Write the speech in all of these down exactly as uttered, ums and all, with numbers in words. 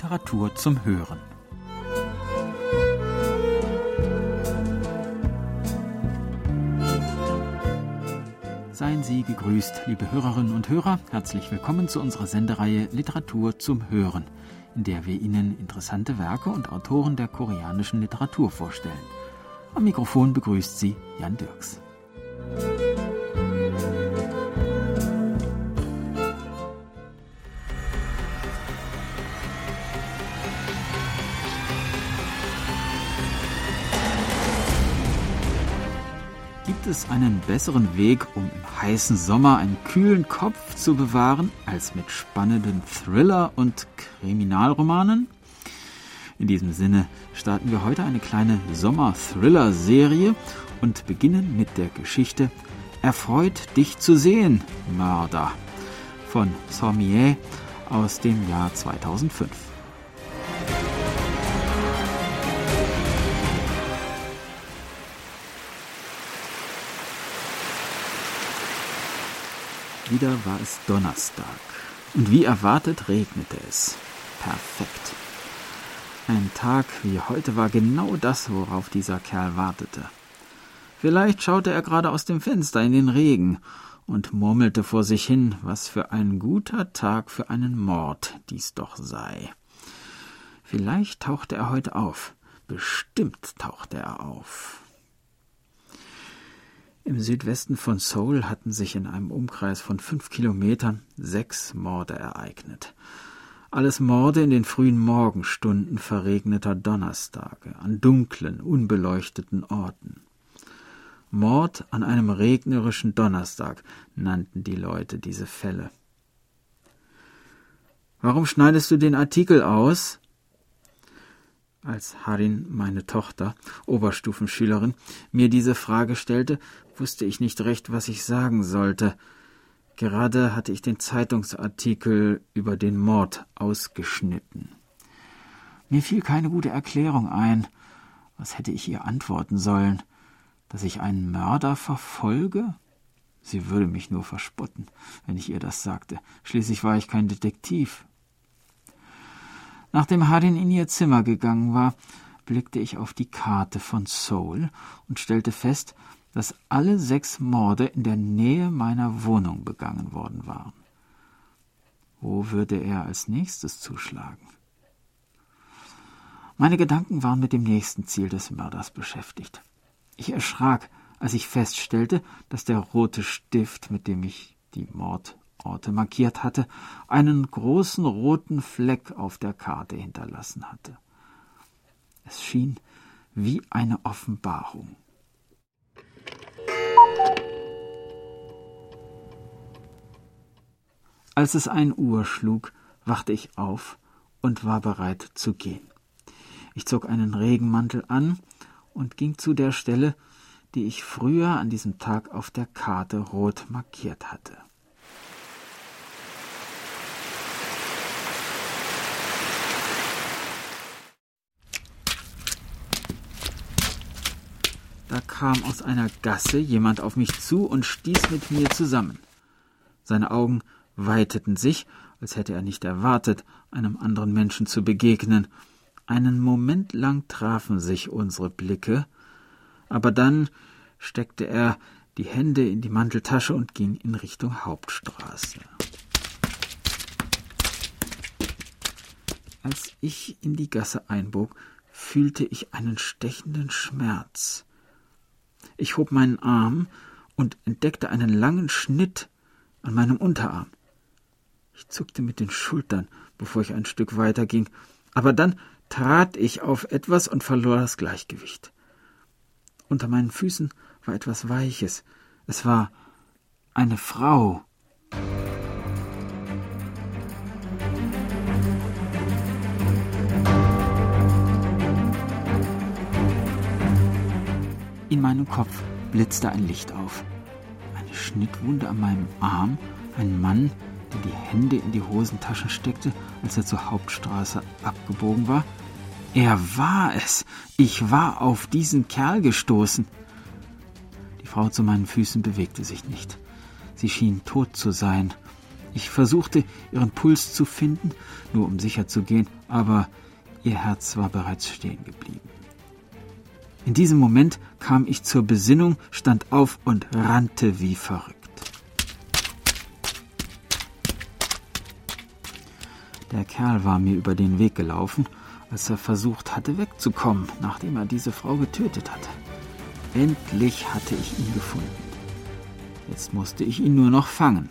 Literatur zum Hören. Seien Sie gegrüßt, liebe Hörerinnen und Hörer. Herzlich willkommen zu unserer Sendereihe Literatur zum Hören, in der wir Ihnen interessante Werke und Autoren der koreanischen Literatur vorstellen. Am Mikrofon begrüßt Sie Jan Dirks. Gibt es einen besseren Weg, um im heißen Sommer einen kühlen Kopf zu bewahren, als mit spannenden Thriller- und Kriminalromanen? In diesem Sinne starten wir heute eine kleine Sommer-Thriller-Serie und beginnen mit der Geschichte Erfreut dich zu sehen, Mörder von Seo Mi-ae aus dem Jahr zweitausendfünf. Wieder war es Donnerstag und wie erwartet regnete es. Perfekt. Ein Tag wie heute war genau das, worauf dieser Kerl wartete. Vielleicht schaute er gerade aus dem Fenster in den Regen und murmelte vor sich hin, was für ein guter Tag für einen Mord dies doch sei. Vielleicht tauchte er heute auf. Bestimmt tauchte er auf. Im Südwesten von Seoul hatten sich in einem Umkreis von fünf Kilometern sechs Morde ereignet. Alles Morde in den frühen Morgenstunden verregneter Donnerstage, an dunklen, unbeleuchteten Orten. Mord an einem regnerischen Donnerstag nannten die Leute diese Fälle. »Warum schneidest du den Artikel aus?« Als Harin, meine Tochter, Oberstufenschülerin, mir diese Frage stellte, wusste ich nicht recht, was ich sagen sollte. Gerade hatte ich den Zeitungsartikel über den Mord ausgeschnitten. Mir fiel keine gute Erklärung ein. Was hätte ich ihr antworten sollen? Dass ich einen Mörder verfolge? Sie würde mich nur verspotten, wenn ich ihr das sagte. Schließlich war ich kein Detektiv. Nachdem Harin in ihr Zimmer gegangen war, blickte ich auf die Karte von Seoul und stellte fest, dass alle sechs Morde in der Nähe meiner Wohnung begangen worden waren. Wo würde er als nächstes zuschlagen? Meine Gedanken waren mit dem nächsten Ziel des Mörders beschäftigt. Ich erschrak, als ich feststellte, dass der rote Stift, mit dem ich die Mordorte markiert hatte, einen großen roten Fleck auf der Karte hinterlassen hatte. Es schien wie eine Offenbarung. Als es ein Uhr schlug, wachte ich auf und war bereit zu gehen. Ich zog einen Regenmantel an und ging zu der Stelle, die ich früher an diesem Tag auf der Karte rot markiert hatte. Da kam aus einer Gasse jemand auf mich zu und stieß mit mir zusammen. Seine Augen weiteten sich, als hätte er nicht erwartet, einem anderen Menschen zu begegnen. Einen Moment lang trafen sich unsere Blicke, aber dann steckte er die Hände in die Manteltasche und ging in Richtung Hauptstraße. Als ich in die Gasse einbog, fühlte ich einen stechenden Schmerz. Ich hob meinen Arm und entdeckte einen langen Schnitt an meinem Unterarm. Ich zuckte mit den Schultern, bevor ich ein Stück weiter ging, aber dann trat ich auf etwas und verlor das Gleichgewicht. Unter meinen Füßen war etwas Weiches. Es war eine Frau. In meinem Kopf blitzte ein Licht auf. Eine Schnittwunde an meinem Arm, ein Mann, der die Hände in die Hosentaschen steckte, als er zur Hauptstraße abgebogen war. Er war es. Ich war auf diesen Kerl gestoßen. Die Frau zu meinen Füßen bewegte sich nicht. Sie schien tot zu sein. Ich versuchte, ihren Puls zu finden, nur um sicher zu gehen, aber ihr Herz war bereits stehen geblieben. In diesem Moment kam ich zur Besinnung, stand auf und rannte wie verrückt. Der Kerl war mir über den Weg gelaufen, als er versucht hatte, wegzukommen, nachdem er diese Frau getötet hatte. Endlich hatte ich ihn gefunden. Jetzt musste ich ihn nur noch fangen.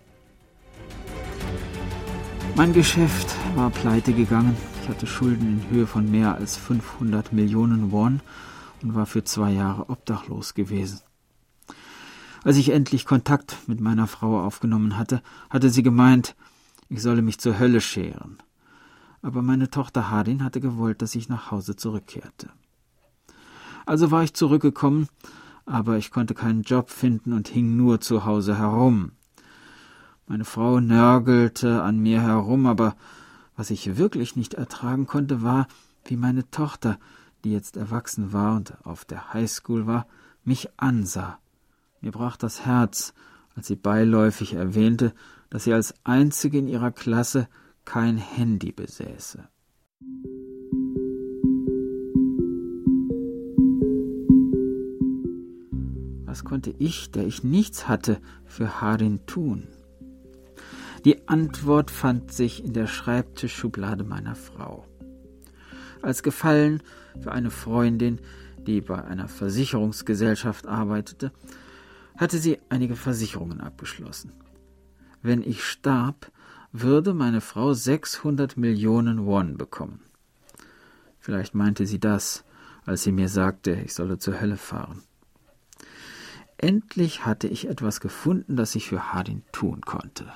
Mein Geschäft war pleite gegangen. Ich hatte Schulden in Höhe von mehr als fünfhundert Millionen Won und war für zwei Jahre obdachlos gewesen. Als ich endlich Kontakt mit meiner Frau aufgenommen hatte, hatte sie gemeint, ich solle mich zur Hölle scheren. Aber meine Tochter Hardin hatte gewollt, dass ich nach Hause zurückkehrte. Also war ich zurückgekommen, aber ich konnte keinen Job finden und hing nur zu Hause herum. Meine Frau nörgelte an mir herum, aber was ich wirklich nicht ertragen konnte, war, wie meine Tochter, die jetzt erwachsen war und auf der Highschool war, mich ansah. Mir brach das Herz, als sie beiläufig erwähnte, dass sie als einzige in ihrer Klasse kein Handy besäße. Was konnte ich, der ich nichts hatte, für Hardin tun? Die Antwort fand sich in der Schreibtischschublade meiner Frau. Als Gefallen für eine Freundin, die bei einer Versicherungsgesellschaft arbeitete, hatte sie einige Versicherungen abgeschlossen. Wenn ich starb, würde meine Frau sechshundert Millionen Won bekommen. Vielleicht meinte sie das, als sie mir sagte, ich solle zur Hölle fahren. Endlich hatte ich etwas gefunden, das ich für Hardin tun konnte.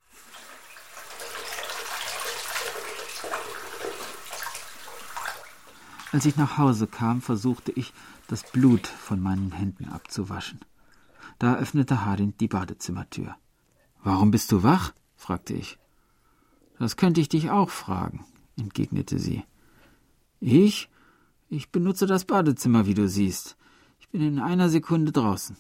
Als ich nach Hause kam, versuchte ich, das Blut von meinen Händen abzuwaschen. Da öffnete Hardin die Badezimmertür. »Warum bist du wach?« fragte ich. »Das könnte ich dich auch fragen«, entgegnete sie. »Ich? Ich benutze das Badezimmer, wie du siehst. Ich bin in einer Sekunde draußen.«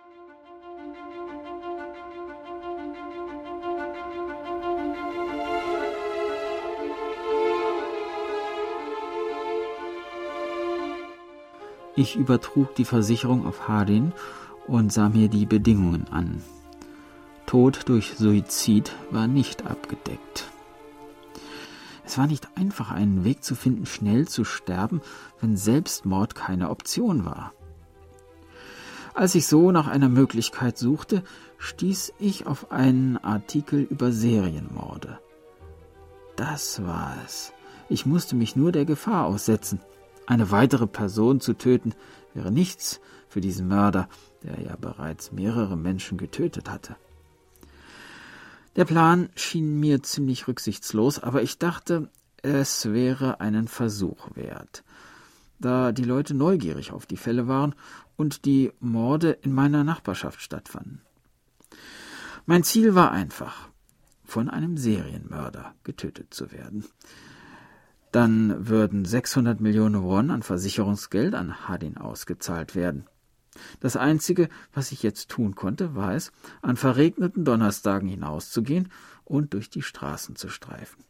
Ich übertrug die Versicherung auf Hardin und sah mir die Bedingungen an. Tod durch Suizid war nicht abgedeckt. Es war nicht einfach, einen Weg zu finden, schnell zu sterben, wenn Selbstmord keine Option war. Als ich so nach einer Möglichkeit suchte, stieß ich auf einen Artikel über Serienmorde. Das war es. Ich musste mich nur der Gefahr aussetzen. Eine weitere Person zu töten, wäre nichts für diesen Mörder, der ja bereits mehrere Menschen getötet hatte. Der Plan schien mir ziemlich rücksichtslos, aber ich dachte, es wäre einen Versuch wert, da die Leute neugierig auf die Fälle waren und die Morde in meiner Nachbarschaft stattfanden. Mein Ziel war einfach, von einem Serienmörder getötet zu werden. Dann würden sechshundert Millionen Won an Versicherungsgeld an Hardin ausgezahlt werden. Das Einzige, was ich jetzt tun konnte, war es, an verregneten Donnerstagen hinauszugehen und durch die Straßen zu streifen.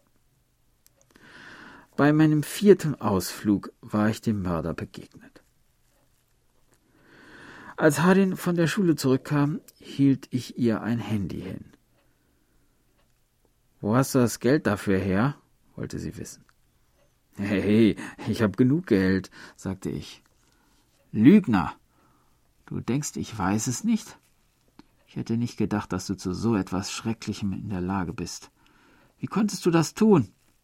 Bei meinem vierten Ausflug war ich dem Mörder begegnet. Als Hardin von der Schule zurückkam, hielt ich ihr ein Handy hin. »Wo hast du das Geld dafür her?« wollte sie wissen. »Hey, ich habe genug Geld«, sagte ich. »Lügner! Du denkst, ich weiß es nicht? Ich hätte nicht gedacht, dass du zu so etwas Schrecklichem in der Lage bist. Wie konntest du das tun?«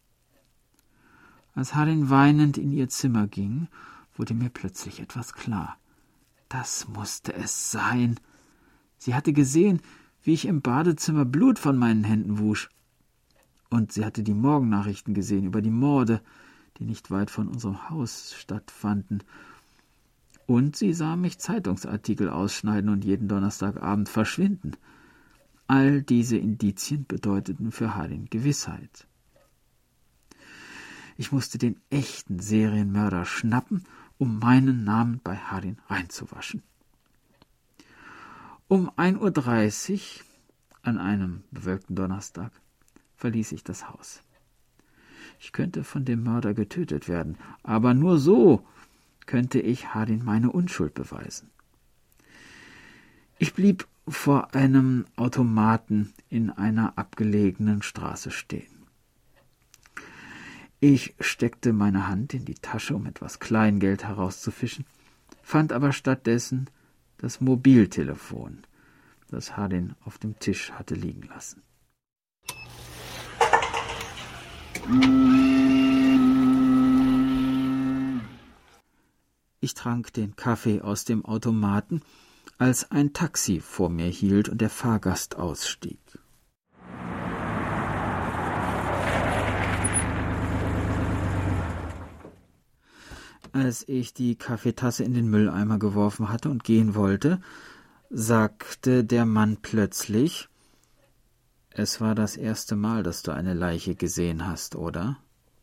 Als Hardin weinend in ihr Zimmer ging, wurde mir plötzlich etwas klar. Das musste es sein. Sie hatte gesehen, wie ich im Badezimmer Blut von meinen Händen wusch. Und sie hatte die Morgennachrichten gesehen über die Morde, die nicht weit von unserem Haus stattfanden. Und sie sah mich Zeitungsartikel ausschneiden und jeden Donnerstagabend verschwinden. All diese Indizien bedeuteten für Hardin Gewissheit. Ich musste den echten Serienmörder schnappen, um meinen Namen bei Hardin reinzuwaschen. Um ein Uhr dreißig an einem bewölkten Donnerstag verließ ich das Haus. Ich könnte von dem Mörder getötet werden, aber nur so könnte ich Hardin meine Unschuld beweisen. Ich blieb vor einem Automaten in einer abgelegenen Straße stehen. Ich steckte meine Hand in die Tasche, um etwas Kleingeld herauszufischen, fand aber stattdessen das Mobiltelefon, das Hardin auf dem Tisch hatte liegen lassen. Ich trank den Kaffee aus dem Automaten, als ein Taxi vor mir hielt und der Fahrgast ausstieg. Als ich die Kaffeetasse in den Mülleimer geworfen hatte und gehen wollte, sagte der Mann plötzlich: »Es war das erste Mal, dass du eine Leiche gesehen hast, oder?«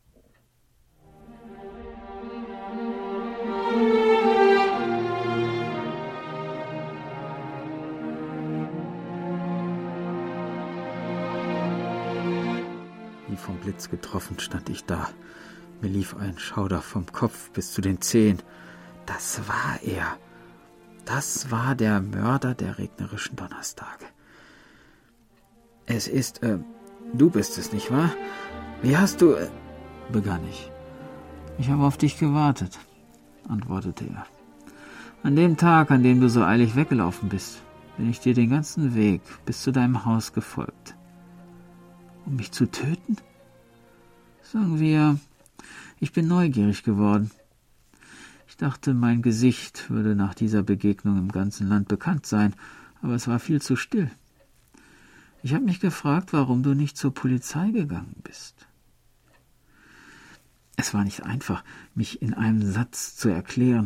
Wie vom Blitz getroffen stand ich da. Mir lief ein Schauder vom Kopf bis zu den Zehen. Das war er. Das war der Mörder der regnerischen Donnerstage. »Es ist, äh, du bist es, nicht wahr? Wie hast du...« äh, begann ich. »Ich habe auf dich gewartet«, antwortete er. »An dem Tag, an dem du so eilig weggelaufen bist, bin ich dir den ganzen Weg bis zu deinem Haus gefolgt. Um mich zu töten? Sagen wir, ich bin neugierig geworden. Ich dachte, mein Gesicht würde nach dieser Begegnung im ganzen Land bekannt sein, aber es war viel zu still. Ich habe mich gefragt, warum du nicht zur Polizei gegangen bist.« Es war nicht einfach, mich in einem Satz zu erklären.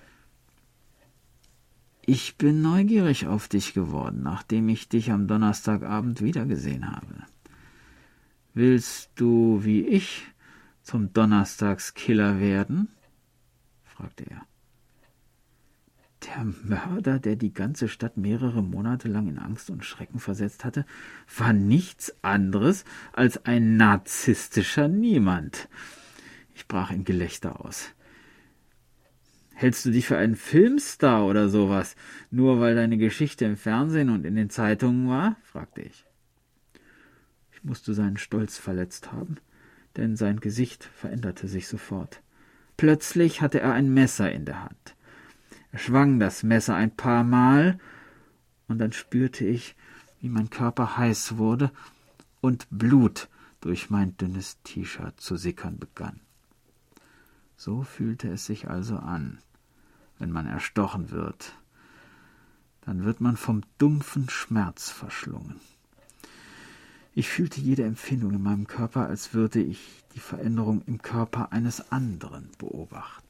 »Ich bin neugierig auf dich geworden, nachdem ich dich am Donnerstagabend wiedergesehen habe. Willst du, wie ich, zum Donnerstagskiller werden?« fragte er. Der Mörder, der die ganze Stadt mehrere Monate lang in Angst und Schrecken versetzt hatte, war nichts anderes als ein narzisstischer Niemand. Ich brach in Gelächter aus. »Hältst du dich für einen Filmstar oder sowas, nur weil deine Geschichte im Fernsehen und in den Zeitungen war?« fragte ich. Ich musste seinen Stolz verletzt haben, denn sein Gesicht veränderte sich sofort. Plötzlich hatte er ein Messer in der Hand. Er schwang das Messer ein paar Mal, und dann spürte ich, wie mein Körper heiß wurde und Blut durch mein dünnes T-Shirt zu sickern begann. So fühlte es sich also an, wenn man erstochen wird. Dann wird man vom dumpfen Schmerz verschlungen. Ich fühlte jede Empfindung in meinem Körper, als würde ich die Veränderung im Körper eines anderen beobachten.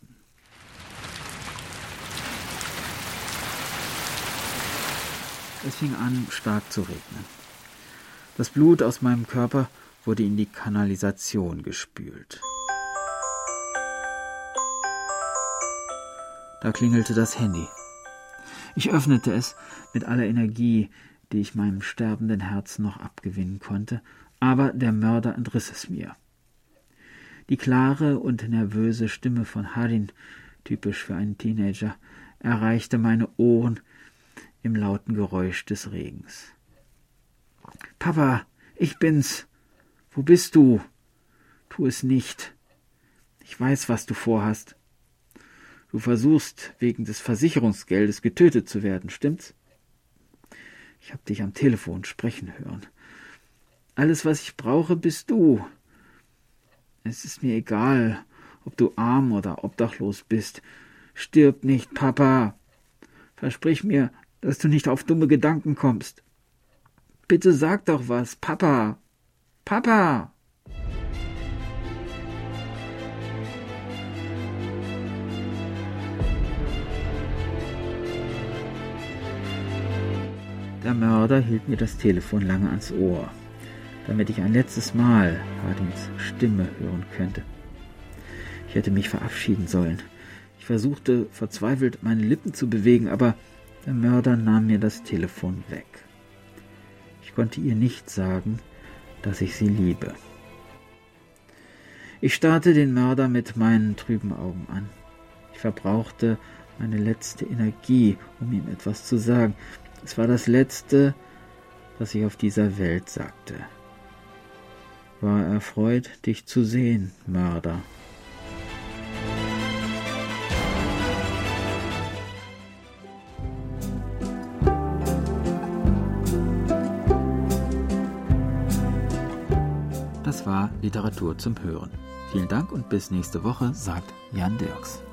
Es fing an, stark zu regnen. Das Blut aus meinem Körper wurde in die Kanalisation gespült. Da klingelte das Handy. Ich öffnete es mit aller Energie, die ich meinem sterbenden Herzen noch abgewinnen konnte, aber der Mörder entriss es mir. Die klare und nervöse Stimme von Hardin, typisch für einen Teenager, erreichte meine Ohren im lauten Geräusch des Regens. »Papa, ich bin's. Wo bist du? Tu es nicht. Ich weiß, was du vorhast. Du versuchst, wegen des Versicherungsgeldes getötet zu werden, stimmt's? Ich habe dich am Telefon sprechen hören. Alles, was ich brauche, bist du. Es ist mir egal, ob du arm oder obdachlos bist. Stirb nicht, Papa. Versprich mir, dass du nicht auf dumme Gedanken kommst. Bitte sag doch was, Papa. Papa!« Der Mörder hielt mir das Telefon lange ans Ohr, damit ich ein letztes Mal Hardins Stimme hören könnte. Ich hätte mich verabschieden sollen. Ich versuchte verzweifelt, meine Lippen zu bewegen, aber der Mörder nahm mir das Telefon weg. Ich konnte ihr nicht sagen, dass ich sie liebe. Ich starrte den Mörder mit meinen trüben Augen an. Ich verbrauchte meine letzte Energie, um ihm etwas zu sagen. Es war das Letzte, was ich auf dieser Welt sagte. War erfreut, dich zu sehen, Mörder. Das war Literatur zum Hören. Vielen Dank und bis nächste Woche, sagt Jan Dirks.